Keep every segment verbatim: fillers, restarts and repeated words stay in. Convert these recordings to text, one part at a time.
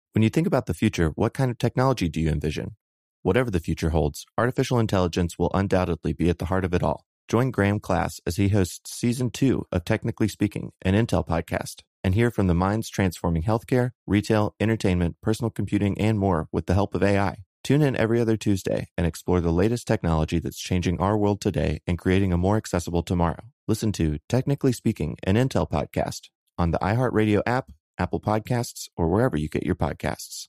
When you think about the future, what kind of technology do you envision? Whatever the future holds, artificial intelligence will undoubtedly be at the heart of it all. Join Graham Class as he hosts Season two of Technically Speaking, an Intel podcast, and hear from the minds transforming healthcare, retail, entertainment, personal computing, and more with the help of A I. Tune in every other Tuesday and explore the latest technology that's changing our world today and creating a more accessible tomorrow. Listen to Technically Speaking, an Intel podcast on the iHeartRadio app, Apple Podcasts, or wherever you get your podcasts.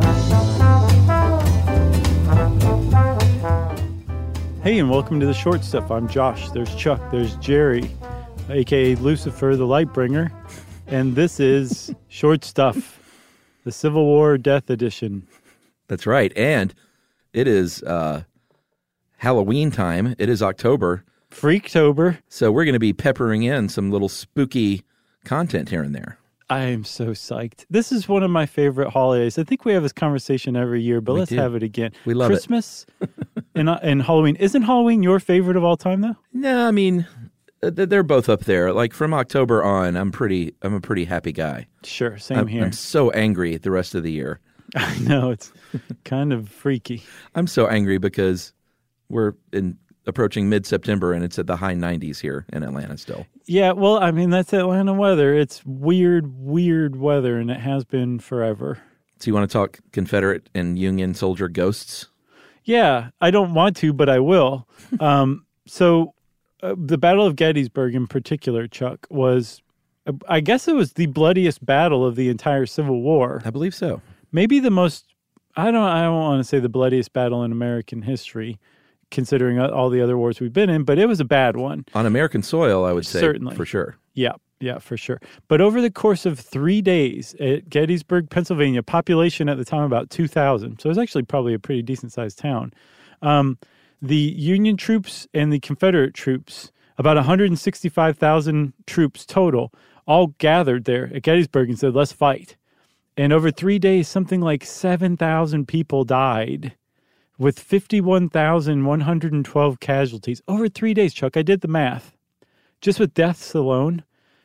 Hey, and welcome to The Short Stuff. I'm Josh. There's Chuck. There's Jerry, a k a. Lucifer, the Lightbringer. And this is Short Stuff, the Civil War Death Edition. That's right. And it is uh, Halloween time. It is October. Freaktober. So we're going to be peppering in some little spooky content here and there. I am so psyched. This is one of my favorite holidays. I think we have this conversation every year, but we let's do. have it again. We love Christmas it. and, and Halloween. Isn't Halloween your favorite of all time, though? No, I mean, they're both up there. Like from October on, I'm pretty. I'm a pretty happy guy. Sure, same I'm, here. I'm so angry the rest of the year. I know, it's kind of freaky. I'm so angry because we're in approaching mid-September and it's at the high nineties here in Atlanta still. Yeah, well, I mean, that's Atlanta weather. It's weird, weird weather, and it has been forever. So you want to talk Confederate and Union soldier ghosts? Yeah, I don't want to, but I will. um, so uh, the Battle of Gettysburg in particular, Chuck, was, uh, I guess it was the bloodiest battle of the entire Civil War. I believe so. Maybe the most, I don't, I don't want to say the bloodiest battle in American history, considering all the other wars we've been in, but it was a bad one. On American soil, I would say, certainly, for sure. Yeah, yeah, for sure. But over the course of three days at Gettysburg, Pennsylvania, population at the time about two thousand, so it was actually probably a pretty decent-sized town, um, the Union troops and the Confederate troops, about one hundred sixty-five thousand troops total, all gathered there at Gettysburg and said, let's fight. And over three days, something like seven thousand people died, with fifty-one thousand one hundred twelve casualties. Over three days, Chuck, I did the math. Just with deaths alone,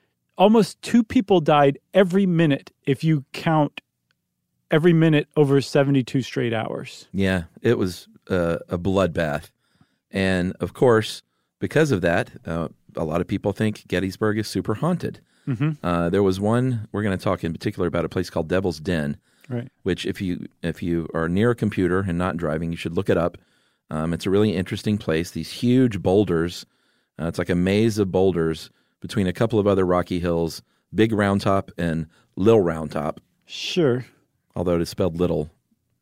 almost two people died every minute if you count every minute over seventy-two straight hours. Yeah, it was uh, a bloodbath. And, of course, because of that, uh, a lot of people think Gettysburg is super haunted. Mm-hmm. Uh, there was one, we're going to talk in particular about a place called Devil's Den. Right. Which, if you if you are near a computer and not driving, you should look it up. Um, it's a really interesting place. These huge boulders. Uh, it's like a maze of boulders between a couple of other rocky hills, Big Round Top and Lil Round Top. Sure. Although it is spelled little.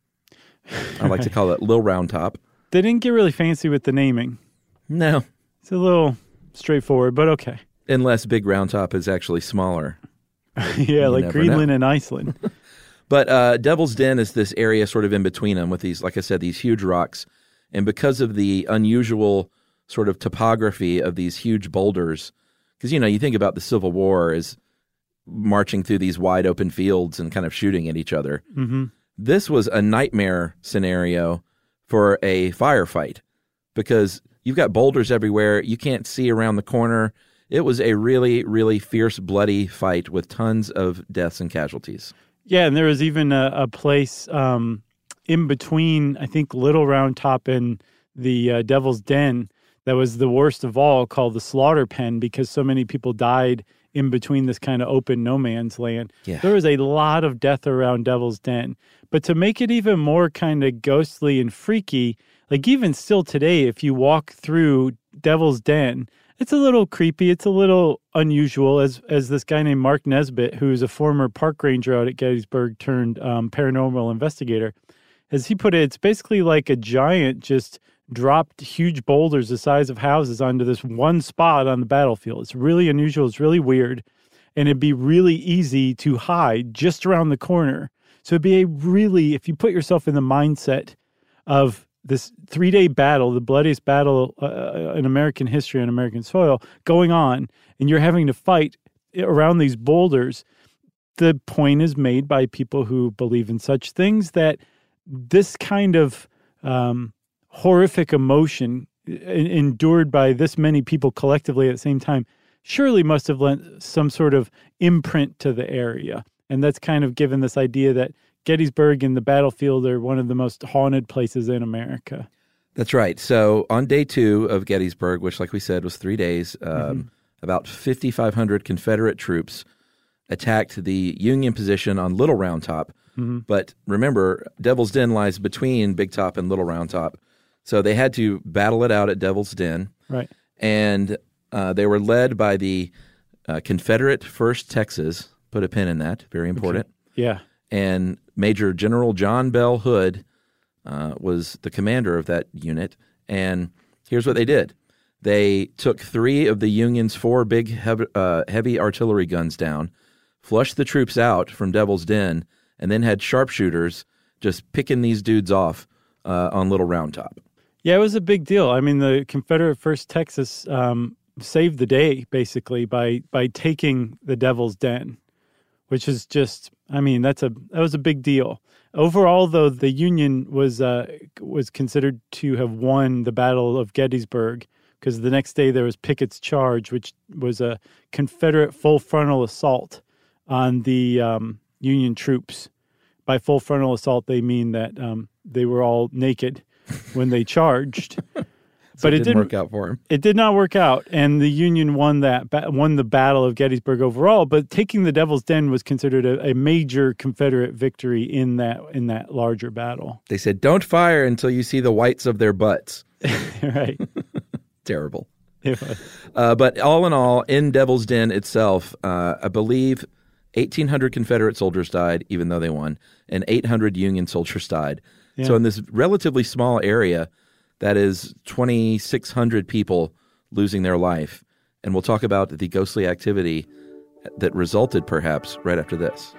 I like to call it Lil Round Top. They didn't get really fancy with the naming. No. It's a little straightforward, but okay. Unless Big Round Top is actually smaller. Yeah, you like Greenland know. and Iceland. But uh, Devil's Den is this area sort of in between them with these, like I said, these huge rocks. And because of the unusual sort of topography of these huge boulders, because, you know, you think about the Civil War as marching through these wide open fields and kind of shooting at each other. Mm-hmm. This was a nightmare scenario for a firefight because you've got boulders everywhere. You can't see around the corner. It was a really, really fierce, bloody fight with tons of deaths and casualties. Yeah, and there was even a, a place um, in between, I think, Little Round Top and the uh, Devil's Den that was the worst of all, called the Slaughter Pen, because so many people died in between this kind of open no man's land. Yeah. There was a lot of death around Devil's Den. But to make it even more kind of ghostly and freaky, like even still today, if you walk through Devil's Den, it's a little creepy. It's a little unusual, as as this guy named Mark Nesbitt, who's a former park ranger out at Gettysburg turned um, paranormal investigator, as he put it, it's basically like a giant just dropped huge boulders the size of houses onto this one spot on the battlefield. It's really unusual. It's really weird. And it'd be really easy to hide just around the corner. So it'd be a really, if you put yourself in the mindset of this three-day battle, the bloodiest battle uh, in American history on American soil, going on, and you're having to fight around these boulders, the point is made by people who believe in such things that this kind of um, horrific emotion endured by this many people collectively at the same time surely must have lent some sort of imprint to the area. And that's kind of given this idea that Gettysburg and the battlefield are one of the most haunted places in America. That's right. So on day two of Gettysburg, which, like we said, was three days, um, mm-hmm. about fifty-five hundred Confederate troops attacked the Union position on Little Round Top. Mm-hmm. But remember, Devil's Den lies between Big Top and Little Round Top. So they had to battle it out at Devil's Den. Right. And uh, they were led by the uh, Confederate First Texas. Put a pin in that. Very important. Okay. Yeah. And Major General John Bell Hood uh, was the commander of that unit. And here's what they did. They took three of the Union's four big heavy, uh, heavy artillery guns down, flushed the troops out from Devil's Den, and then had sharpshooters just picking these dudes off uh, on Little Round Top. Yeah, it was a big deal. I mean, the Confederate First Texas um, saved the day, basically, by by taking the Devil's Den, which is just, I mean, that's a that was a big deal. Overall, though, the Union was uh, was considered to have won the Battle of Gettysburg, because the next day there was Pickett's Charge, which was a Confederate full frontal assault on the um, Union troops. By full frontal assault, they mean that um, they were all naked when they charged. so but it, it didn't, didn't work out for him. It did not work out, and the Union won that won the Battle of Gettysburg overall. But taking the Devil's Den was considered a, a major Confederate victory in that in that larger battle. They said, "Don't fire until you see the whites of their butts." Right. Terrible. It was. Uh, but all in all, in Devil's Den itself, uh, I believe eighteen hundred Confederate soldiers died, even though they won, and eight hundred Union soldiers died. Yeah. So in this relatively small area, that is twenty-six hundred people losing their life. And we'll talk about the ghostly activity that resulted, perhaps, right after this.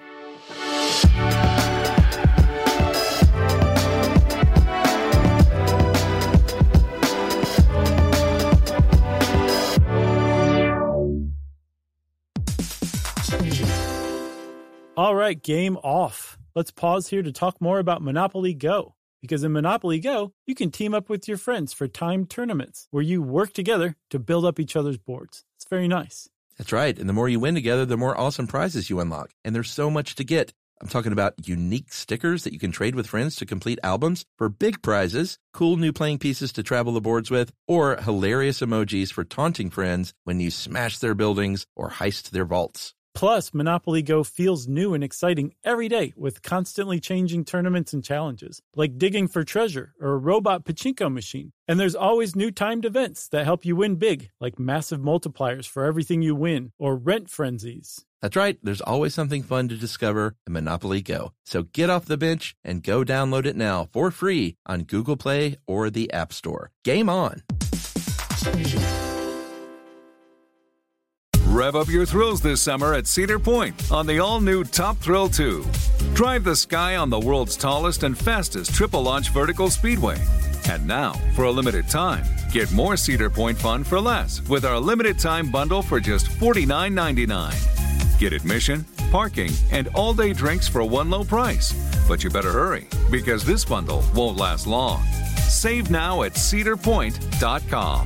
All right, game off. Let's pause here to talk more about Monopoly Go. Because in Monopoly Go, you can team up with your friends for timed tournaments where you work together to build up each other's boards. It's very nice. That's right. And the more you win together, the more awesome prizes you unlock. And there's so much to get. I'm talking about unique stickers that you can trade with friends to complete albums for big prizes, cool new playing pieces to travel the boards with, or hilarious emojis for taunting friends when you smash their buildings or heist their vaults. Plus, Monopoly Go feels new and exciting every day with constantly changing tournaments and challenges, like digging for treasure or a robot pachinko machine. And there's always new timed events that help you win big, like massive multipliers for everything you win or rent frenzies. That's right. There's always something fun to discover in Monopoly Go. So get off the bench and go download it now for free on Google Play or the App Store. Game on! Rev up your thrills this summer at Cedar Point on the all-new Top Thrill two. Drive the sky on the world's tallest and fastest triple-launch vertical speedway. And now, for a limited time, get more Cedar Point fun for less with our limited-time bundle for just forty-nine ninety-nine. Get admission, parking, and all-day drinks for one low price. But you better hurry, because this bundle won't last long. Save now at cedar point dot com.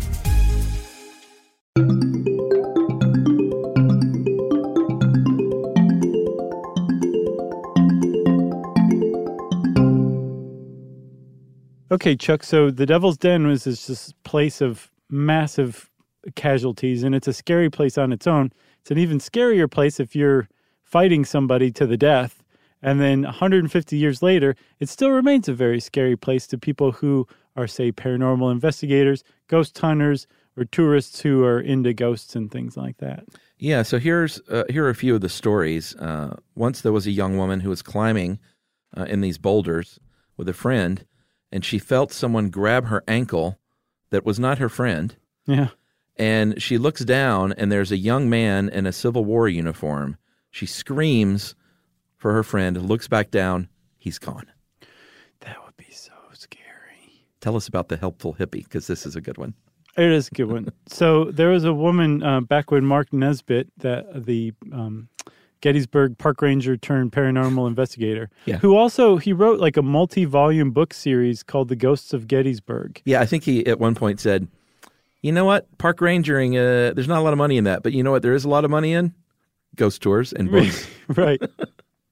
Okay, Chuck, so the Devil's Den was this, this place of massive casualties, and it's a scary place on its own. It's an even scarier place if you're fighting somebody to the death. And then one hundred fifty years later, it still remains a very scary place to people who are, say, paranormal investigators, ghost hunters, or tourists who are into ghosts and things like that. Yeah, so here's uh, here are a few of the stories. Uh, once there was a young woman who was climbing uh, in these boulders with a friend, and she felt someone grab her ankle that was not her friend. Yeah. And she looks down, and there's a young man in a Civil War uniform. She screams for her friend, looks back down. He's gone. That would be so scary. Tell us about the helpful hippie, because this is a good one. It is a good one. So there was a woman uh, back when Mark Nesbitt, that the um, Gettysburg park ranger turned paranormal investigator, yeah. who also, he wrote like a multi-volume book series called The Ghosts of Gettysburg. Yeah, I think he at one point said, you know what, park rangering, uh, there's not a lot of money in that, but you know what there is a lot of money in? Ghost tours and books. Right.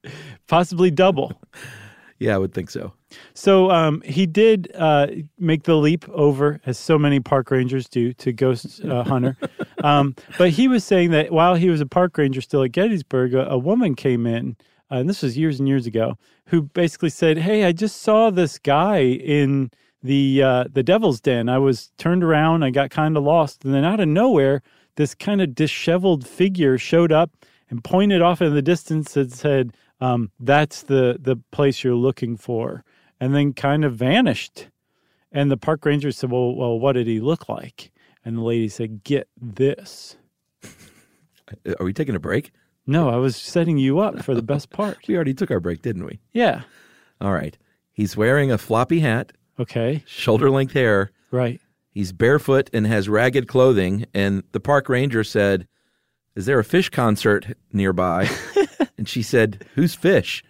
possibly double. Yeah, I would think so. So um, he did uh, make the leap over, as so many park rangers do, to ghost uh, hunter. Um, but he was saying that while he was a park ranger still at Gettysburg, a, a woman came in, uh, and this was years and years ago, who basically said, hey, I just saw this guy in the uh, the Devil's Den. I was turned around, I got kind of lost, and then out of nowhere, this kind of disheveled figure showed up and pointed off in the distance and said, um, that's the, the place you're looking for, and then kind of vanished. And the park ranger said, well, well, what did he look like? And the lady said, get this. Are we taking a break? No, I was setting you up for the best part. We already took our break, didn't we? Yeah. All right. He's wearing a floppy hat, Okay. shoulder-length hair. Right. He's barefoot and has ragged clothing. And the park ranger said, is there a Fish concert nearby? And she said, who's Fish?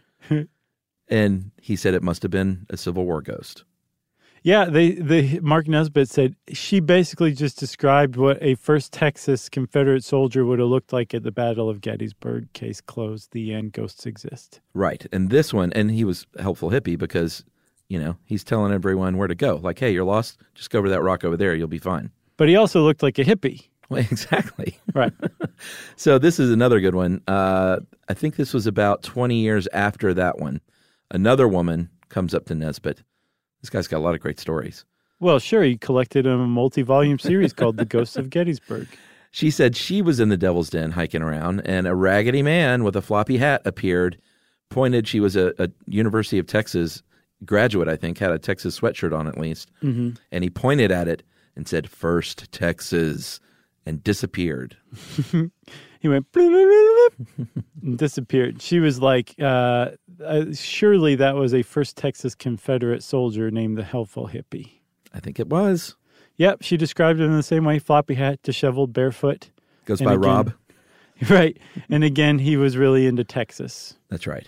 And he said it must have been a Civil War ghost. Yeah, they, they Mark Nesbitt said she basically just described what a first Texas Confederate soldier would have looked like at the Battle of Gettysburg. Case closed. The end. Ghosts exist. Right. And this one, and he was a helpful hippie because, you know, he's telling everyone where to go. Like, hey, you're lost? Just go over that rock over there. You'll be fine. But he also looked like a hippie. Well, exactly. Right. So this is another good one. Uh, I think this was about twenty years after that one. Another woman comes up to Nesbitt. This guy's got a lot of great stories. Well, sure. He collected a multi-volume series called The Ghosts of Gettysburg. She said she was in the Devil's Den hiking around, and a raggedy man with a floppy hat appeared, pointed. She was a, a University of Texas graduate, I think, had a Texas sweatshirt on at least. Mm-hmm. And he pointed at it and said, First Texas, and disappeared. He went bloop, bloop, bloop, and disappeared. She was like, uh, uh, surely that was a first Texas Confederate soldier named the Helpful Hippie. I think it was. Yep, she described him in the same way, floppy hat, disheveled, barefoot. Goes And by again- Rob. Right. And again, he was really into Texas. That's right.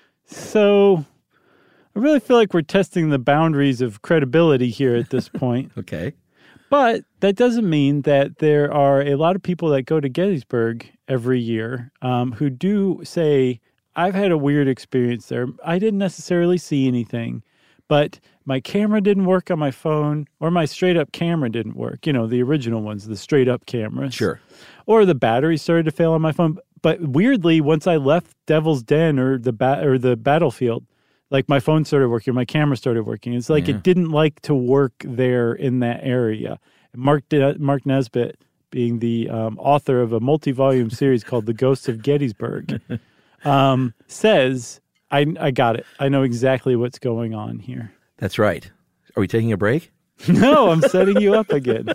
So I really feel like we're testing the boundaries of credibility here at this point. Okay. But that doesn't mean that there are a lot of people that go to Gettysburg every year um, who do say, I've had a weird experience there. I didn't necessarily see anything, but my camera didn't work on my phone, or my straight-up camera didn't work. You know, the original ones, the straight-up cameras. Sure. Or the battery started to fail on my phone. But weirdly, once I left Devil's Den or the ba- or the battlefield, like my phone started working, my camera started working. It's like Yeah. it didn't like to work there in that area. Mark De- Mark Nesbitt, being the um, author of a multi-volume series called The Ghosts of Gettysburg, um, says, I, I got it. I know exactly what's going on here. That's right. Are we taking a break? No, I'm setting you up again.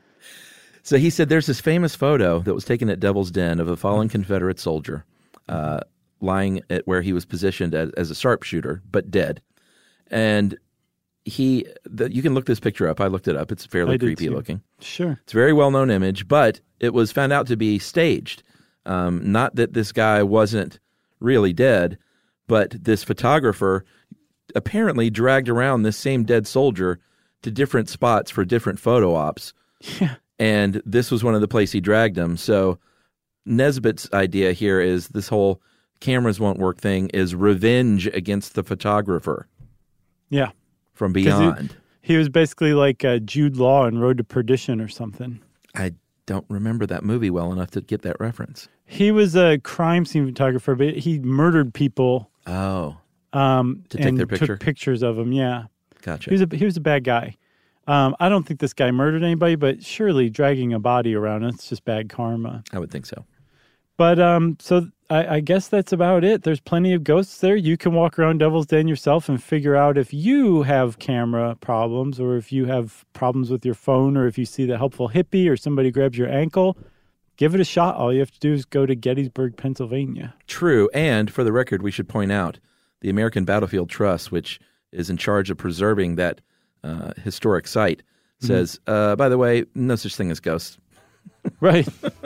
So he said there's this famous photo that was taken at Devil's Den of a fallen Confederate soldier uh, lying at where he was positioned as, as a sharpshooter, but dead. And he, the, you can look this picture up. I looked it up. It's fairly I did creepy too. looking. Sure. It's a very well-known image, but it was found out to be staged. Um, not that this guy wasn't really dead, but this photographer apparently dragged around this same dead soldier to different spots for different photo ops. Yeah. And this was one of the places he dragged him. So Nesbitt's idea here is this whole cameras won't work thing is revenge against the photographer Yeah. from 'Cause beyond. He, he was basically like uh, Jude Law in Road to Perdition or something. I don't remember that movie well enough to get that reference. He was a crime scene photographer, but he murdered people Oh, um, To take and their picture? took pictures of them. Yeah. gotcha. He was a he was a bad guy. Um, I don't think this guy murdered anybody, but surely dragging a body around, it's just bad karma. I would think so. But um, so I, I guess that's about it. There's plenty of ghosts there. You can walk around Devil's Den yourself and figure out if you have camera problems, or if you have problems with your phone, or if you see the Helpful Hippie or somebody grabs your ankle. Give it a shot. All you have to do is go to Gettysburg, Pennsylvania. True. And for the record, we should point out the American Battlefield Trust, which is in charge of preserving that uh, historic site, says, mm-hmm. uh, by the way, no such thing as ghosts. Right.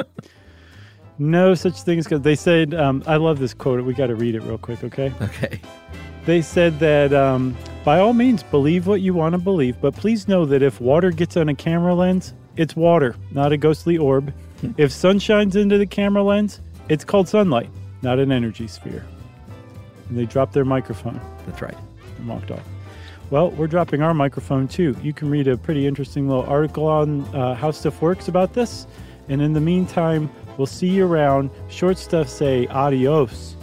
No such thing as ghosts. They said, um, I love this quote. We got to read it real quick, okay? Okay. They said that, um, by all means, believe what you want to believe, but please know that if water gets on a camera lens, it's water, not a ghostly orb. If sun shines into the camera lens, it's called sunlight, not an energy sphere. And they dropped their microphone That's right. and walked off. Well, we're dropping our microphone too. You can read a pretty interesting little article on uh, How Stuff Works about this. And in the meantime, we'll see you around. Short Stuff say adios.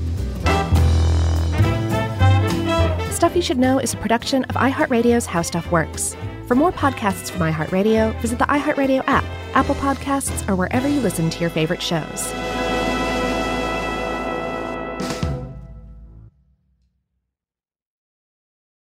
Stuff You Should Know is a production of iHeartRadio's How Stuff Works. For more podcasts from iHeartRadio, visit the iHeartRadio app, Apple Podcasts, or wherever you listen to your favorite shows.